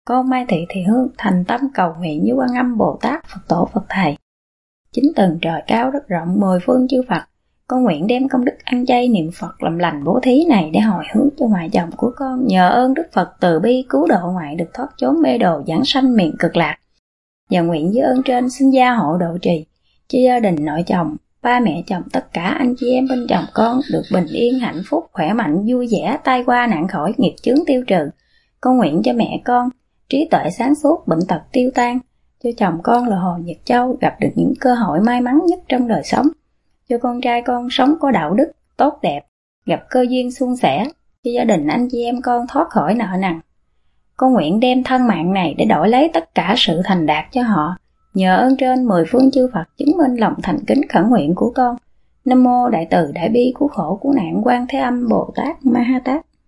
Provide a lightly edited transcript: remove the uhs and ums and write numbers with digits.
con Mai Thị Thị Hương thành tâm cầu nguyện với Quan Âm Bồ Tát, Phật Tổ Phật Thầy. Chính tầng trời cao đất rộng 10 phương chư Phật, con nguyện đem công đức ăn chay niệm Phật làm lành bố thí này để hồi hướng cho ngoại chồng của con, nhờ ơn Đức Phật từ bi cứu độ ngoại được thoát chốn mê đồ giảng sanh miền cực lạc. Và nguyện với ơn trên xin gia hộ độ trì cho gia đình nội chồng, ba mẹ chồng, tất cả anh chị em bên chồng con được bình yên, hạnh phúc, khỏe mạnh, vui vẻ, tai qua nạn khỏi, nghiệp chướng tiêu trừ. Con nguyện cho mẹ con trí tuệ sáng suốt, bệnh tật tiêu tan, cho chồng con là Hồ Nhật Châu gặp được những cơ hội may mắn nhất trong đời sống, cho con trai con sống có đạo đức tốt đẹp, gặp cơ duyên suôn sẻ, cho gia đình anh chị em con thoát khỏi nợ nần. Con nguyện đem thân mạng này để đổi lấy tất cả sự thành đạt cho họ, nhờ ơn trên 10 phương chư Phật chứng minh lòng thành kính khẩn nguyện của con. Nam mô Đại Từ Đại Bi Cứu Khổ Cứu Nạn Quan Thế Âm Bồ Tát Ma Ha Tát.